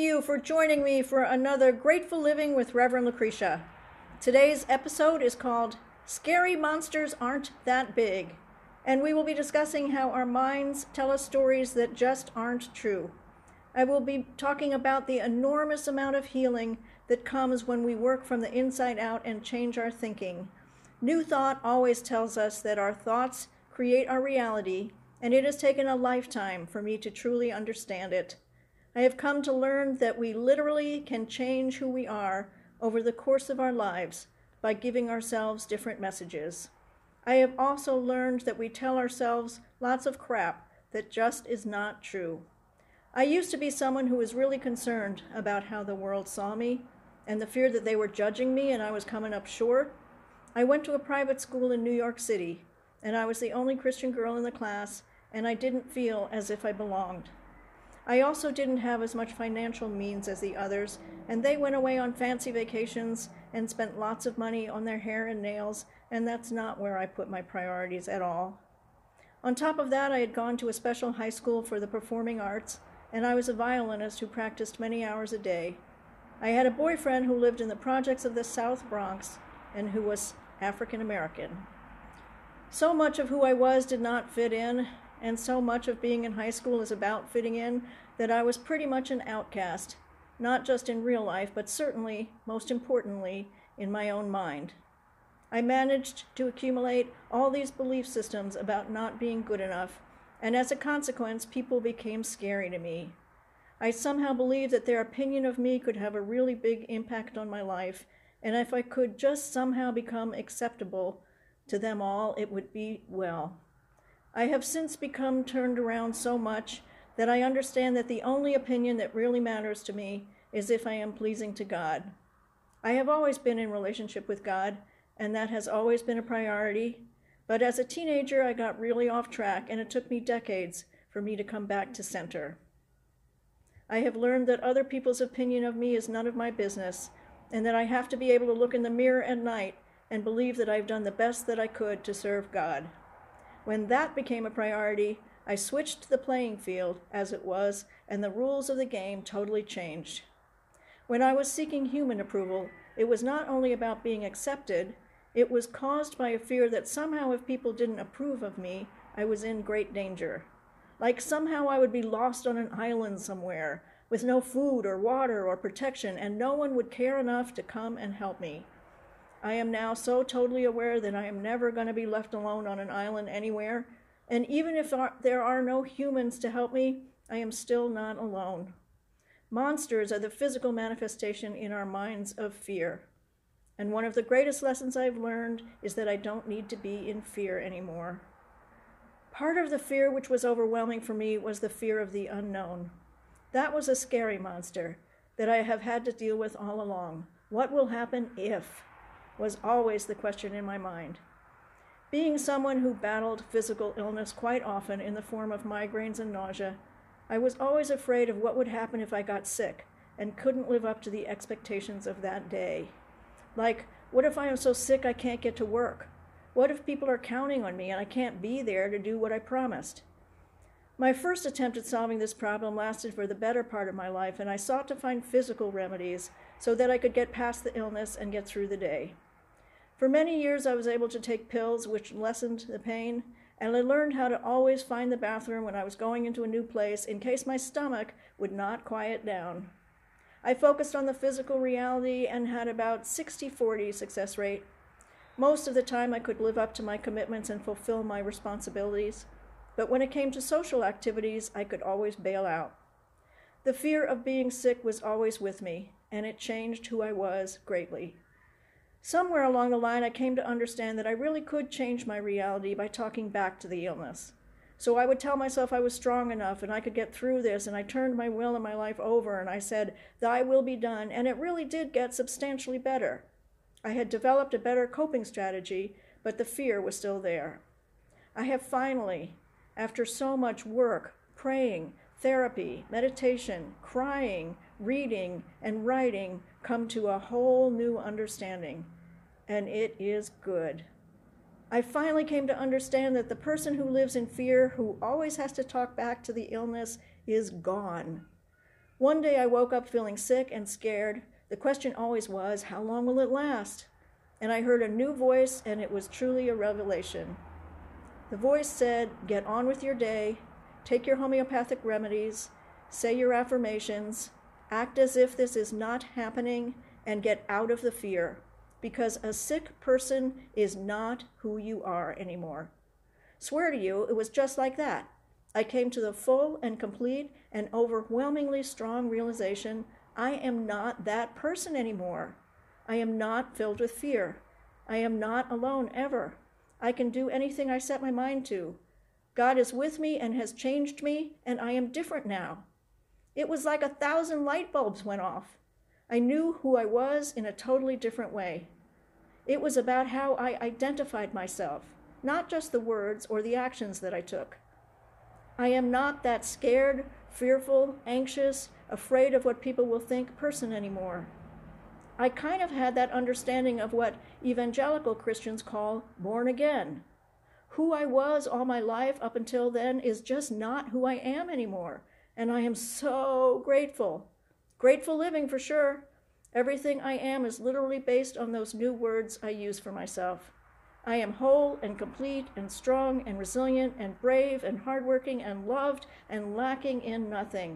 you for joining me for another Grateful Living with Reverend Lucretia. Today's episode is called Scary Monsters Aren't That Big, and we will be discussing how our minds tell us stories that just aren't true. I will be talking about the enormous amount of healing that comes when we work from the inside out and change our thinking. New Thought always tells us that our thoughts create our reality, and it has taken a lifetime for me to truly understand it. I have come to learn that we literally can change who we are over the course of our lives by giving ourselves different messages. I have also learned that we tell ourselves lots of crap that just is not true. I used to be someone who was really concerned about how the world saw me and the fear that they were judging me and I was coming up short. I went to a private school in New York City, and I was the only Christian girl in the class, and I didn't feel as if I belonged. I also didn't have as much financial means as the others, and they went away on fancy vacations and spent lots of money on their hair and nails, and that's not where I put my priorities at all. On top of that, I had gone to a special high school for the performing arts, and I was a violinist who practiced many hours a day. I had a boyfriend who lived in the projects of the South Bronx and who was African American. So much of who I was did not fit in, and so much of being in high school is about fitting in that I was pretty much an outcast, not just in real life, but certainly, most importantly, in my own mind. I managed to accumulate all these belief systems about not being good enough, and as a consequence, people became scary to me. I somehow believed that their opinion of me could have a really big impact on my life, and if I could just somehow become acceptable to them all, it would be well. I have since become turned around so much that I understand that the only opinion that really matters to me is if I am pleasing to God. I have always been in relationship with God, and that has always been a priority, but as a teenager I got really off track, and it took me decades for me to come back to center. I have learned that other people's opinion of me is none of my business, and that I have to be able to look in the mirror at night and believe that I've done the best that I could to serve God. When that became a priority, I switched the playing field as it was, and the rules of the game totally changed. When I was seeking human approval, it was not only about being accepted, it was caused by a fear that somehow if people didn't approve of me, I was in great danger. Like somehow I would be lost on an island somewhere, with no food or water or protection, and no one would care enough to come and help me. I am now so totally aware that I am never going to be left alone on an island anywhere, and even if there are no humans to help me, I am still not alone. Monsters are the physical manifestation in our minds of fear, and one of the greatest lessons I've learned is that I don't need to be in fear anymore. Part of the fear which was overwhelming for me was the fear of the unknown. That was a scary monster that I have had to deal with all along. What will happen if? Was always the question in my mind. Being someone who battled physical illness quite often in the form of migraines and nausea, I was always afraid of what would happen if I got sick and couldn't live up to the expectations of that day. Like, what if I am so sick I can't get to work? What if people are counting on me and I can't be there to do what I promised? My first attempt at solving this problem lasted for the better part of my life, and I sought to find physical remedies so that I could get past the illness and get through the day. For many years, I was able to take pills which lessened the pain, and I learned how to always find the bathroom when I was going into a new place in case my stomach would not quiet down. I focused on the physical reality and had about 60-40 success rate. Most of the time, I could live up to my commitments and fulfill my responsibilities, but when it came to social activities, I could always bail out. The fear of being sick was always with me, and it changed who I was greatly. Somewhere along the line, I came to understand that I really could change my reality by talking back to the illness. So I would tell myself I was strong enough and I could get through this, and I turned my will and my life over and I said, "Thy will be done," and it really did get substantially better. I had developed a better coping strategy, but the fear was still there. I have finally, after so much work, praying, therapy, meditation, crying, reading, and writing, come to a whole new understanding, and it is good. I finally came to understand that the person who lives in fear, who always has to talk back to the illness, is gone. One day I woke up feeling sick and scared. The question always was, how long will it last? And I heard a new voice, and it was truly a revelation. The voice said, get on with your day, take your homeopathic remedies, say your affirmations, act as if this is not happening, and get out of the fear, because a sick person is not who you are anymore. Swear to you, it was just like that. I came to the full and complete and overwhelmingly strong realization I am not that person anymore. I am not filled with fear. I am not alone ever. I can do anything I set my mind to. God is with me and has changed me, and I am different now. It was like 1,000 light bulbs went off. I knew who I was in a totally different way. It was about how I identified myself, not just the words or the actions that I took. I am not that scared, fearful, anxious, afraid of what people will think person anymore. I kind of had that understanding of what evangelical Christians call born again. Who I was all my life up until then is just not who I am anymore, and I am so grateful. Grateful living for sure. Everything I am is literally based on those new words I use for myself. I am whole and complete and strong and resilient and brave and hardworking and loved and lacking in nothing.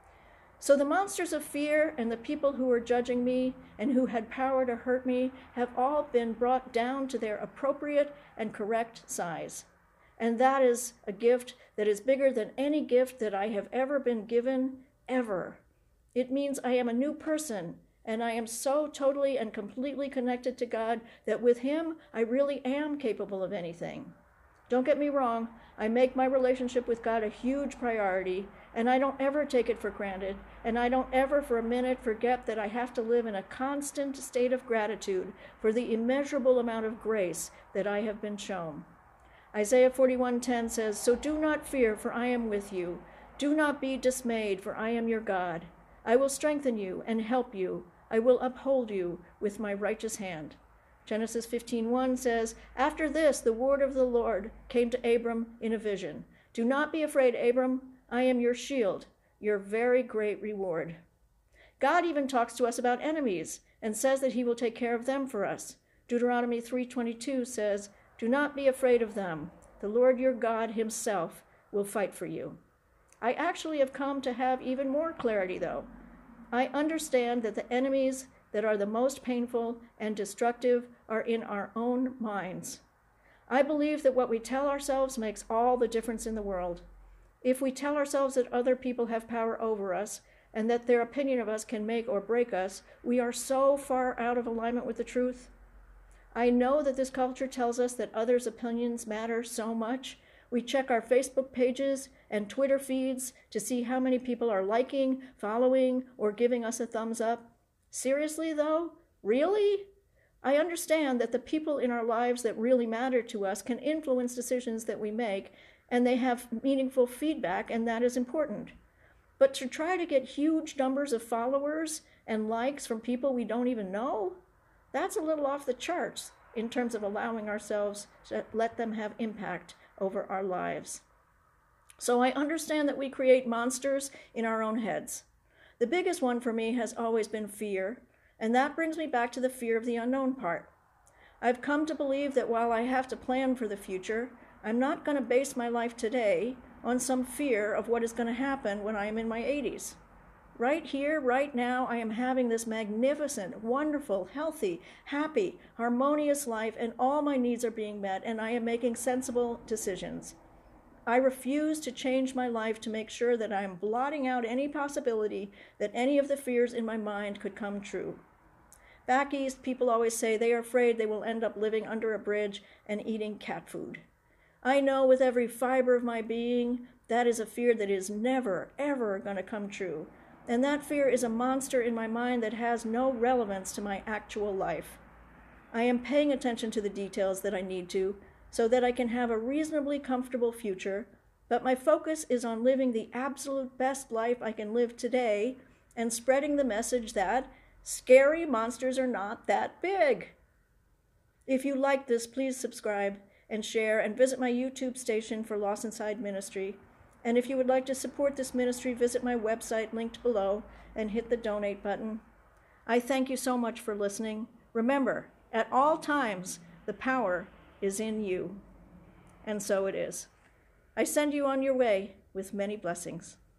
So the monsters of fear and the people who were judging me and who had power to hurt me have all been brought down to their appropriate and correct size. And that is a gift that is bigger than any gift that I have ever been given, ever. It means I am a new person, and I am so totally and completely connected to God that with Him, I really am capable of anything. Don't get me wrong, I make my relationship with God a huge priority, and I don't ever take it for granted, and I don't ever for a minute forget that I have to live in a constant state of gratitude for the immeasurable amount of grace that I have been shown. Isaiah 41:10 says, "So do not fear, for I am with you. Do not be dismayed, for I am your God. I will strengthen you and help you. I will uphold you with my righteous hand." Genesis 15:1 says, "After this, the word of the Lord came to Abram in a vision. Do not be afraid, Abram. I am your shield, your very great reward." God even talks to us about enemies and says that he will take care of them for us. Deuteronomy 3:22 says, "Do not be afraid of them. The Lord your God himself will fight for you." I actually have come to have even more clarity, though. I understand that the enemies that are the most painful and destructive are in our own minds. I believe that what we tell ourselves makes all the difference in the world. If we tell ourselves that other people have power over us and that their opinion of us can make or break us, we are so far out of alignment with the truth. I know that this culture tells us that others' opinions matter so much. We check our Facebook pages and Twitter feeds to see how many people are liking, following, or giving us a thumbs up. Seriously, though? Really? I understand that the people in our lives that really matter to us can influence decisions that we make, and they have meaningful feedback, and that is important. But to try to get huge numbers of followers and likes from people we don't even know, that's a little off the charts in terms of allowing ourselves to let them have impact over our lives. So I understand that we create monsters in our own heads. The biggest one for me has always been fear, and that brings me back to the fear of the unknown part. I've come to believe that while I have to plan for the future, I'm not going to base my life today on some fear of what is going to happen when I am in my 80s. Right here, right now, I am having this magnificent, wonderful, healthy, happy, harmonious life, and all my needs are being met, and I am making sensible decisions. I refuse to change my life to make sure that I am blotting out any possibility that any of the fears in my mind could come true. Back east, people always say they are afraid they will end up living under a bridge and eating cat food. I know with every fiber of my being that is a fear that is never, ever going to come true. And that fear is a monster in my mind that has no relevance to my actual life. I am paying attention to the details that I need to, so that I can have a reasonably comfortable future, but my focus is on living the absolute best life I can live today and spreading the message that scary monsters are not that big. If you like this, please subscribe and share and visit my YouTube station for Lost Inside Ministry. And if you would like to support this ministry, visit my website linked below and hit the donate button. I thank you so much for listening. Remember, at all times, the power is in you. And so it is. I send you on your way with many blessings.